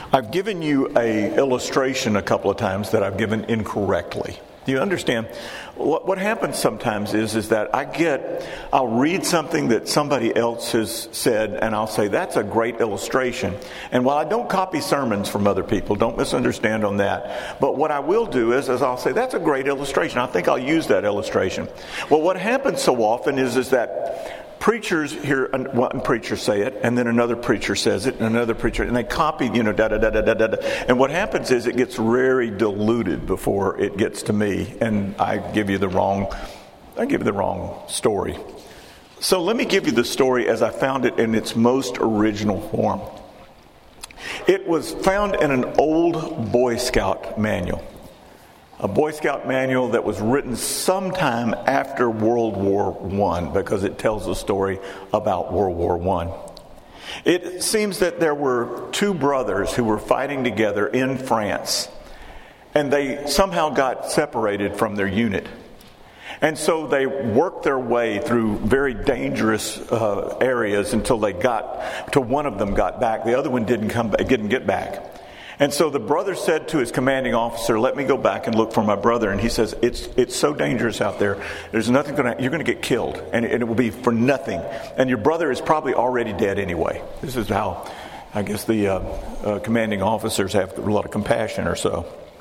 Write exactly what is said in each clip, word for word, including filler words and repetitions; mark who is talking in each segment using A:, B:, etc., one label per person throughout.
A: I've given you a illustration a couple of times that I've given incorrectly. Do you understand? What, what happens sometimes is, is that I get, I'll read something that somebody else has said, and I'll say, that's a great illustration. And while I don't copy sermons from other people, don't misunderstand on that. But what I will do is, is I'll say, that's a great illustration. I think I'll use that illustration. Well, what happens so often is, is that preachers hear one preacher say it, and then another preacher says it, and another preacher, and they copy, you know, da da da da da da. And what happens is it gets very diluted before it gets to me, and I give you the wrong, I give you the wrong story. So let me give you the story as I found it in its most original form. It was found in an old Boy Scout manual. A Boy Scout manual that was written sometime after World War One, because it tells a story about World War One. It seems that there were two brothers who were fighting together in France, and they somehow got separated from their unit. And so they worked their way through very dangerous uh, areas until they got to one of them got back. The other one didn't come, didn't get back. And so the brother said to his commanding officer, let me go back and look for my brother. And he says, it's it's so dangerous out there. There's nothing going to, you're going to get killed. And it, and it will be for nothing. And your brother is probably already dead anyway. This is how, I guess, the uh, uh, commanding officers have a lot of compassion or so.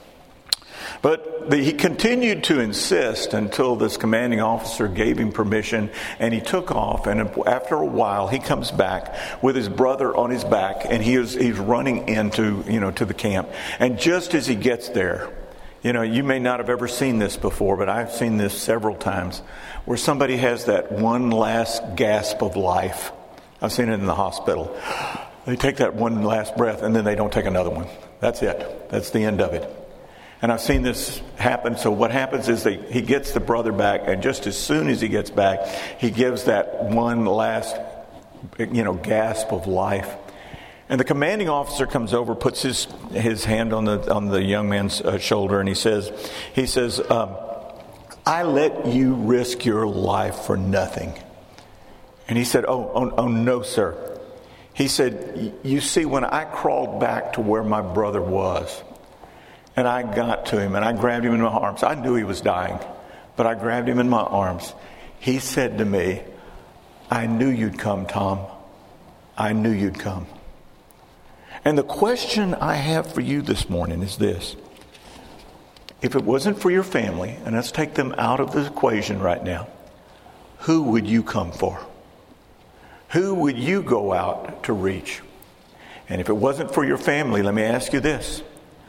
A: But the, he continued to insist until this commanding officer gave him permission, and he took off. And after a while, he comes back with his brother on his back, and he is he's running into you know to the camp. And just as he gets there, you know, you may not have ever seen this before, but I've seen this several times, where somebody has that one last gasp of life. I've seen it in the hospital. They take that one last breath, and then they don't take another one. That's it. That's the end of it. And I've seen this happen. So what happens is they, he gets the brother back, and just as soon as he gets back, he gives that one last, you know, gasp of life. And the commanding officer comes over, puts his his hand on the on the young man's uh, shoulder, and he says, he says, um, "I let you risk your life for nothing." And he said, "Oh, oh, oh no, sir." He said, "You see, when I crawled back to where my brother was, and I got to him, and I grabbed him in my arms. I knew he was dying, but I grabbed him in my arms. He said to me, 'I knew you'd come, Tom. I knew you'd come.'" And the question I have for you this morning is this. If it wasn't for your family, and let's take them out of the equation right now, who would you come for? Who would you go out to reach? And if it wasn't for your family, let me ask you this.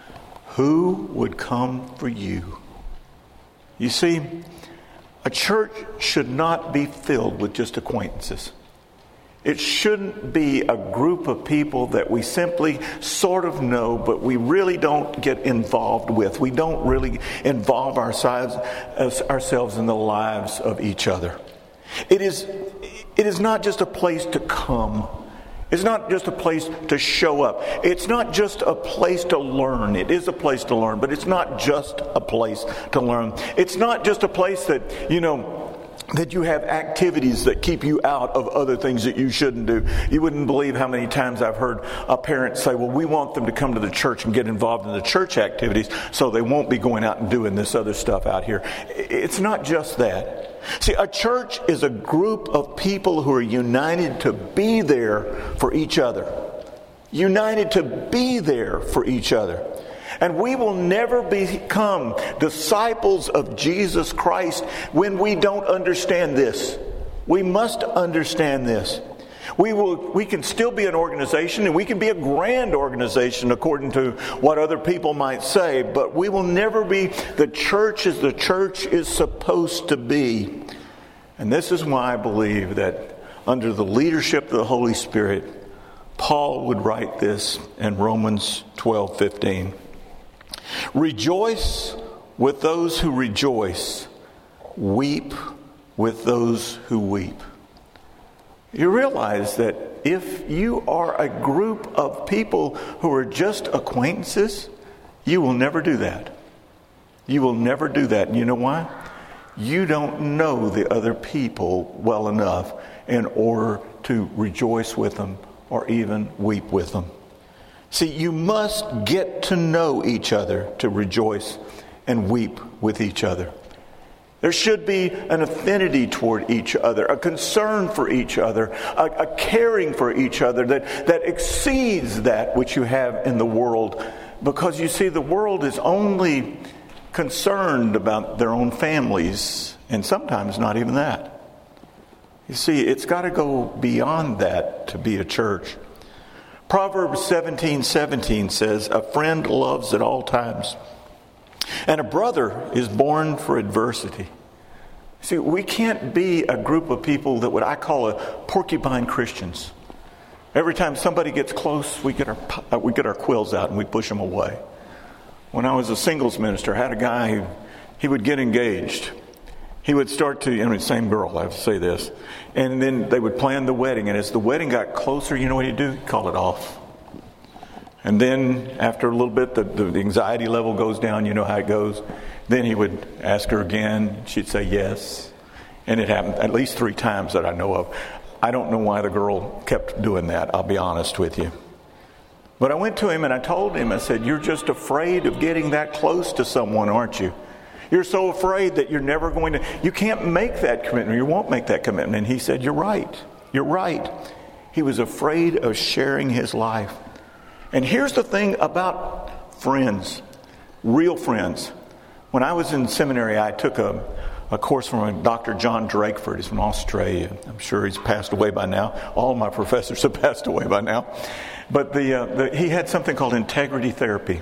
A: Who would come for you? You see, a church should not be filled with just acquaintances. It shouldn't be a group of people that we simply sort of know, but we really don't get involved with. We don't really involve ourselves, ourselves in the lives of each other. It is, it is not just a place to come. It's not just a place to show up. It's not just a place to learn. It is a place to learn, but it's not just a place to learn. It's not just a place that, you know, that you have activities that keep you out of other things that you shouldn't do. You wouldn't believe how many times I've heard a parent say, well, we want them to come to the church and get involved in the church activities so they won't be going out and doing this other stuff out here. It's not just that. See, a church is a group of people who are united to be there for each other. United to be there for each other. And we will never become disciples of Jesus Christ when we don't understand this. We must understand this. We will. We can still be an organization, and we can be a grand organization according to what other people might say, but we will never be the church as the church is supposed to be. And this is why I believe that under the leadership of the Holy Spirit, Paul would write this in Romans twelve fifteen. "Rejoice with those who rejoice. Weep with those who weep." You realize that if you are a group of people who are just acquaintances, you will never do that. You will never do that. And you know why? You don't know the other people well enough in order to rejoice with them or even weep with them. See, you must get to know each other to rejoice and weep with each other. There should be an affinity toward each other, a concern for each other, a, a caring for each other that, that exceeds that which you have in the world. Because you see, the world is only concerned about their own families, and sometimes not even that. You see, it's got to go beyond that to be a church. Proverbs seventeen seventeen says, "A friend loves at all times, and a brother is born for adversity." See, we can't be a group of people that what I call a porcupine Christians. Every time somebody gets close, we get our we get our quills out and we push them away. When I was a singles minister, I had a guy who he would get engaged. He would start to, I mean, same girl, I have to say this. And then they would plan the wedding. And as the wedding got closer, you know what he'd do? He'd call it off. And then after a little bit, the, the anxiety level goes down. You know how it goes. Then he would ask her again. She'd say yes. And it happened at least three times that I know of. I don't know why the girl kept doing that, I'll be honest with you. But I went to him and I told him, I said, "You're just afraid of getting that close to someone, aren't you? You're so afraid that you're never going to, you can't make that commitment. You won't make that commitment." And he said, "You're right. You're right." He was afraid of sharing his life. And here's the thing about friends, real friends. When I was in seminary, I took a, a course from Doctor John Drakeford. He's from Australia. I'm sure he's passed away by now. All my professors have passed away by now. But the, uh, the he had something called integrity therapy.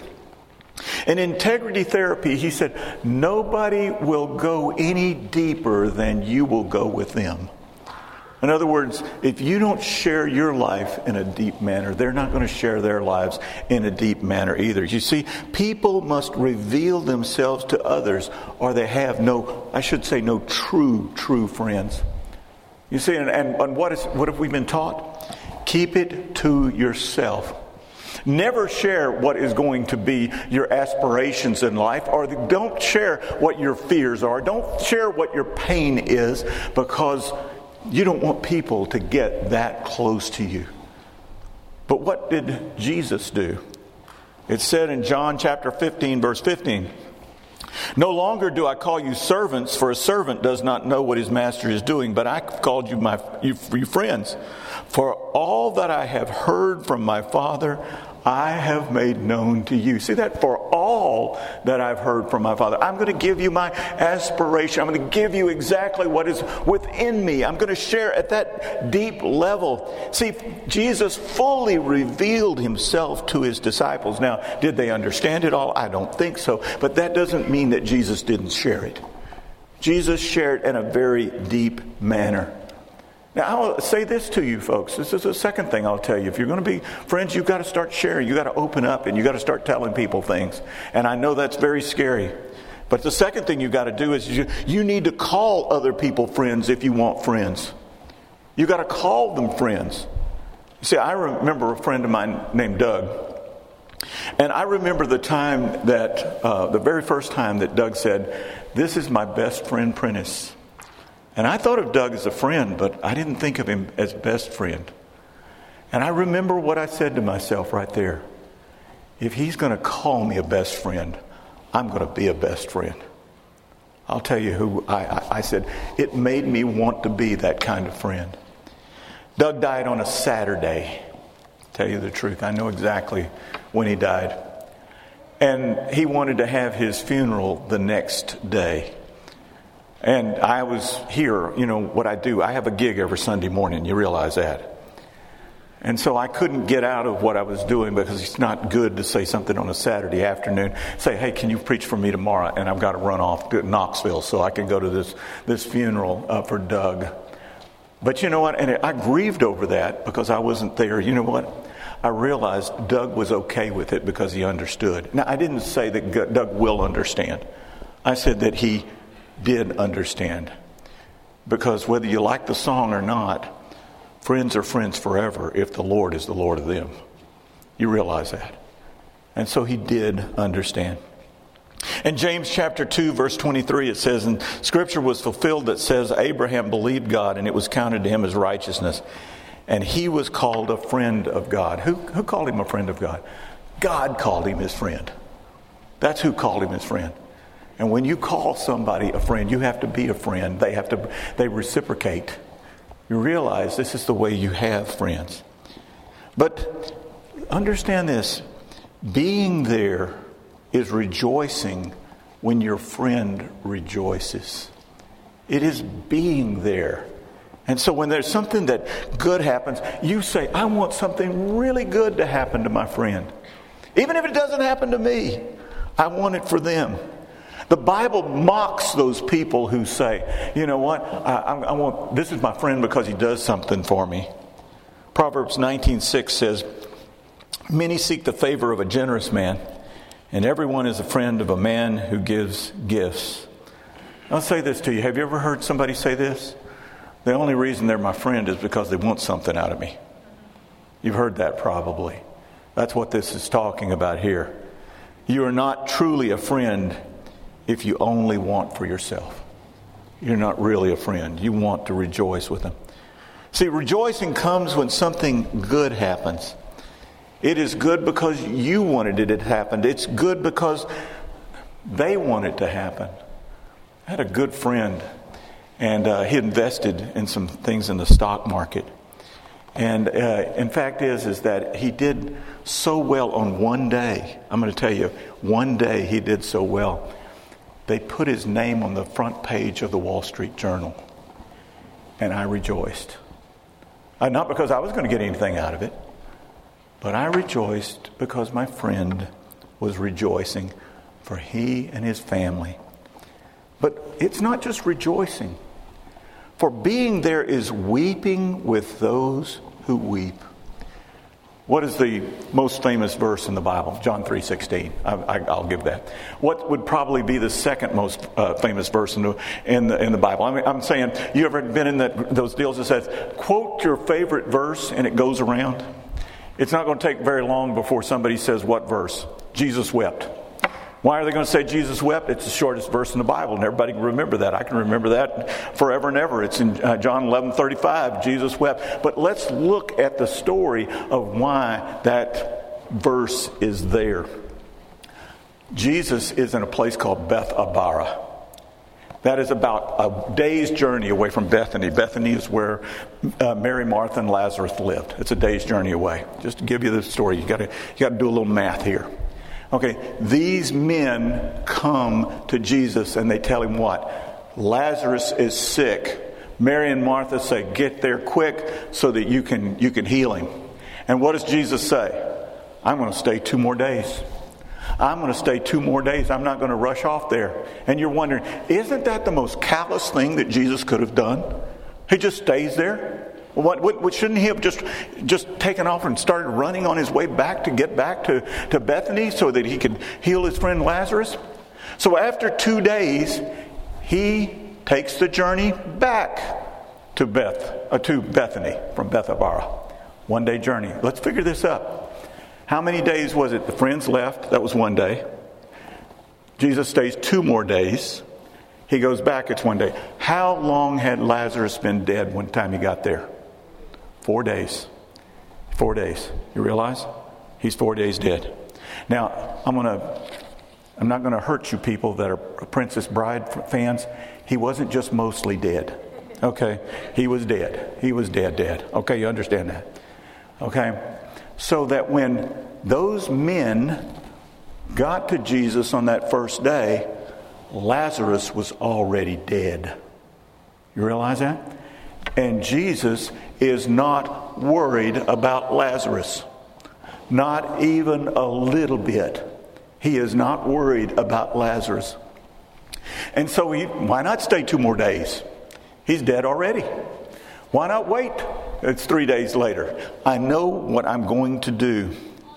A: In integrity therapy, he said, nobody will go any deeper than you will go with them. In other words, if you don't share your life in a deep manner, they're not going to share their lives in a deep manner either. You see, people must reveal themselves to others, or they have no, I should say, no true, true friends. You see, and, and, and what is what have we been taught? Keep it to yourself. Never share what is going to be your aspirations in life, or don't share what your fears are. Don't share what your pain is, because you don't want people to get that close to you. But what did Jesus do? It said in John chapter fifteen, verse fifteen, "No longer do I call you servants, for a servant does not know what his master is doing, but I called you my you, you friends. For all that I have heard from my Father, I have made known to you." See that? For all that I've heard from my Father. I'm going to give you my aspiration. I'm going to give you exactly what is within me. I'm going to share at that deep level. See, Jesus fully revealed himself to his disciples. Now, did they understand it all? I don't think so. But that doesn't mean that Jesus didn't share it. Jesus shared in a very deep manner. Now, I'll say this to you folks. This is the second thing I'll tell you. If you're going to be friends, you've got to start sharing. You've got to open up and you've got to start telling people things. And I know that's very scary. But the second thing you've got to do is you, you need to call other people friends if you want friends. You've got to call them friends. You see, I remember a friend of mine named Doug. And I remember the time that, uh, the very first time that Doug said, "This is my best friend, Prentice." And I thought of Doug as a friend, but I didn't think of him as best friend. And I remember what I said to myself right there. If he's going to call me a best friend, I'm going to be a best friend. I'll tell you who I, I, I said, it made me want to be that kind of friend. Doug died on a Saturday. Tell you the truth, I know exactly when he died. And he wanted to have his funeral the next day. And I was here, you know what I do. I have a gig every Sunday morning. You realize that. And so I couldn't get out of what I was doing, because it's not good to say something on a Saturday afternoon. Say, "Hey, can you preach for me tomorrow?" And I've got to run off to Knoxville so I can go to this, this funeral uh, for Doug. But you know what? And I grieved over that because I wasn't there. You know what? I realized Doug was okay with it because he understood. Now, I didn't say that Doug will understand. I said that he did understand, because whether you like the song or not, friends are friends forever if the Lord is the Lord of them. You realize that. And so he did understand. In James chapter two, verse twenty-three, it says, "And Scripture was fulfilled that says, Abraham believed God, and it was counted to him as righteousness. And he was called a friend of God. Who, who called him a friend of God? God called him his friend. That's who called him his friend. And when you call somebody a friend, you have to be a friend. They have to, they reciprocate. You realize this is the way you have friends. But understand this. Being there is rejoicing when your friend rejoices. It is being there. And so when there's something that good happens, you say, I want something really good to happen to my friend. Even if it doesn't happen to me, I want it for them. The Bible mocks those people who say, you know what, I, I, I want this is my friend because he does something for me. Proverbs nineteen six says, many seek the favor of a generous man, and everyone is a friend of a man who gives gifts. I'll say this to you. Have you ever heard somebody say this? The only reason they're my friend is because they want something out of me. You've heard that probably. That's what this is talking about here. You are not truly a friend if you only want for yourself. You're not really a friend. You want to rejoice with them. See, rejoicing comes when something good happens. It is good because you wanted it to happen. It's good because they want it to happen. I had a good friend, and uh, he invested in some things in the stock market. And uh, in fact is, is that he did so well on one day. I'm going to tell you, one day he did so well. They put his name on the front page of the Wall Street Journal. And I rejoiced. Uh, not because I was going to get anything out of it, but I rejoiced because my friend was rejoicing for he and his family. But it's not just rejoicing. For being there is weeping with those who weep. What is the most famous verse in the Bible? John three sixteen. I, I, I'll give that. What would probably be the second most uh, famous verse in the, in the in the Bible? I mean, I'm saying, you ever been in that, those deals that says, quote your favorite verse, and it goes around? It's not going to take very long before somebody says what verse? Jesus wept. Why are they going to say Jesus wept? It's the shortest verse in the Bible, and everybody can remember that. I can remember that forever and ever. It's in uh, John eleven thirty-five, Jesus wept. But let's look at the story of why that verse is there. Jesus is in a place called Beth Abara. That is about a day's journey away from Bethany. Bethany is where uh, Mary, Martha, and Lazarus lived. It's a day's journey away. Just to give you the story, you got to you got to do a little math here. Okay, these men come to Jesus and they tell him what? Lazarus is sick. Mary and Martha say, get there quick so that you can you can heal him. And what does Jesus say? I'm going to stay two more days. I'm going to stay two more days. I'm not going to rush off there. And you're wondering, isn't that the most callous thing that Jesus could have done? He just stays there. What, what, what shouldn't he have just just taken off and started running on his way back to get back to, to Bethany so that he could heal his friend Lazarus? So after two days, he takes the journey back to Beth uh, to Bethany from Beth Abara. One day journey. Let's figure this up. How many days was it the friends left? That was one day. Jesus stays two more days. He goes back, it's one day. How long had Lazarus been dead when time he got there? Four days. Four days. You realize? He's four days dead. Now, I'm gonna I'm not gonna hurt you people that are Princess Bride fans. He wasn't just mostly dead. Okay? He was dead. He was dead, dead. Okay, you understand that? Okay? So that when those men got to Jesus on that first day, Lazarus was already dead. You realize that? And Jesus is not worried about Lazarus. Not even a little bit. He is not worried about Lazarus. And so he, why not stay two more days? He's dead already. Why not wait? It's three days later. I know what I'm going to do.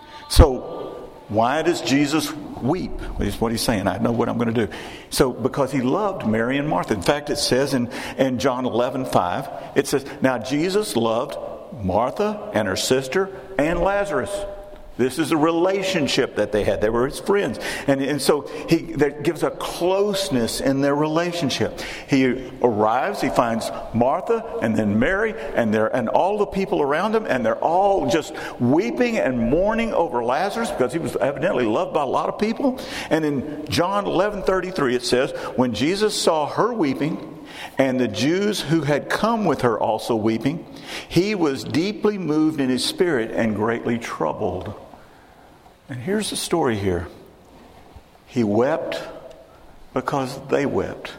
A: So why does Jesus weep? Is what he's saying. I know what I'm going to do. So because he loved Mary and Martha. In fact, it says in, in John eleven five, it says, now Jesus loved Martha and her sister and Lazarus. This is a relationship that they had. They were his friends. And, and so he that gives a closeness in their relationship. He arrives, he finds Martha and then Mary and their and all the people around him, and they're all just weeping and mourning over Lazarus because he was evidently loved by a lot of people. And in John eleven thirty-three it says, when Jesus saw her weeping and the Jews who had come with her also weeping, he was deeply moved in his spirit and greatly troubled. And here's the story here. He wept because they wept.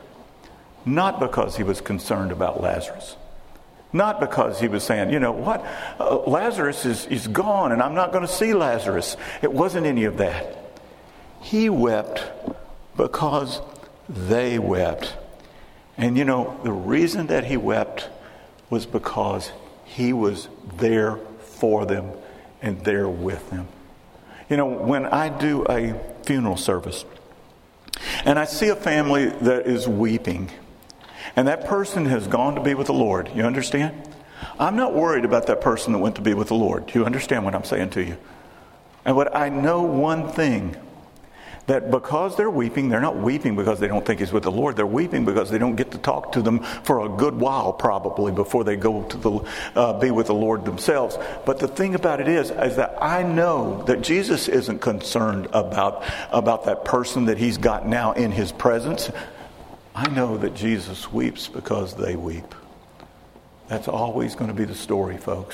A: Not because he was concerned about Lazarus. Not because he was saying, you know what, uh, Lazarus is, is gone and I'm not going to see Lazarus. It wasn't any of that. He wept because they wept. And you know, the reason that he wept was because he was there for them and there with them. You know, when I do a funeral service and I see a family that is weeping and that person has gone to be with the Lord, you understand? I'm not worried about that person that went to be with the Lord. Do you understand what I'm saying to you? And what I know one thing, that because they're weeping, they're not weeping because they don't think he's with the Lord. They're weeping because they don't get to talk to them for a good while, probably, before they go to the uh, be with the Lord themselves. But the thing about it is, is that I know that Jesus isn't concerned about, about that person that he's got now in his presence. I know that Jesus weeps because they weep. That's always going to be the story, folks.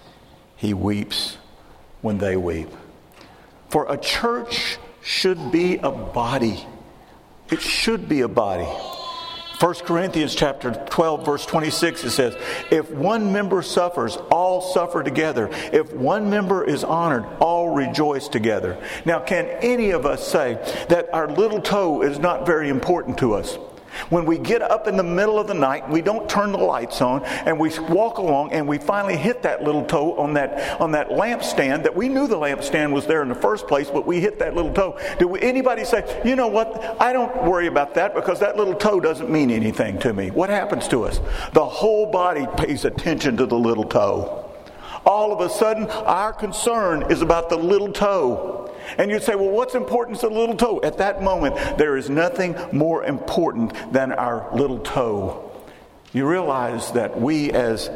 A: He weeps when they weep. For a church should be a body. It should be a body. First Corinthians chapter twelve, verse twenty-six, it says, if one member suffers, all suffer together. If one member is honored, all rejoice together. Now, can any of us say that our little toe is not very important to us? When we get up in the middle of the night, we don't turn the lights on, and we walk along and we finally hit that little toe on that on that lampstand that we knew the lampstand was there in the first place, but we hit that little toe. Do we, anybody say, you know what, I don't worry about that because that little toe doesn't mean anything to me? What happens to us? The whole body pays attention to the little toe. All of a sudden, our concern is about the little toe. And you'd say, well, what's important to the little toe? At that moment, there is nothing more important than our little toe. You realize that we as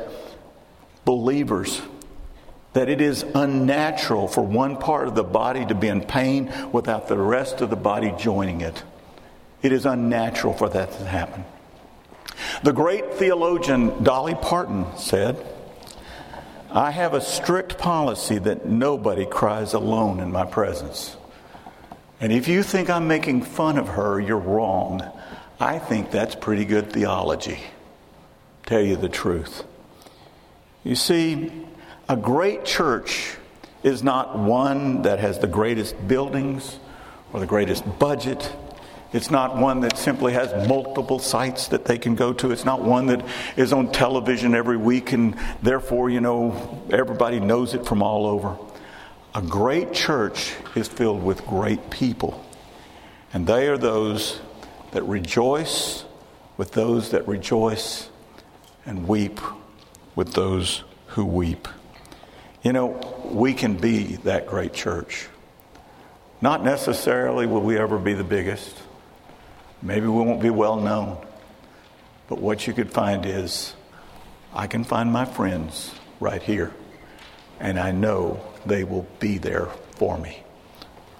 A: believers, that it is unnatural for one part of the body to be in pain without the rest of the body joining it. It is unnatural for that to happen. The great theologian Dolly Parton said, I have a strict policy that nobody cries alone in my presence. And if you think I'm making fun of her, you're wrong. I think that's pretty good theology. Tell you the truth. You see, a great church is not one that has the greatest buildings or the greatest budget. It's not one that simply has multiple sites that they can go to. It's not one that is on television every week and therefore, you know, everybody knows it from all over. A great church is filled with great people. And they are those that rejoice with those that rejoice and weep with those who weep. You know, we can be that great church. Not necessarily will we ever be the biggest. Maybe we won't be well known. But what you could find is, I can find my friends right here. And I know they will be there for me.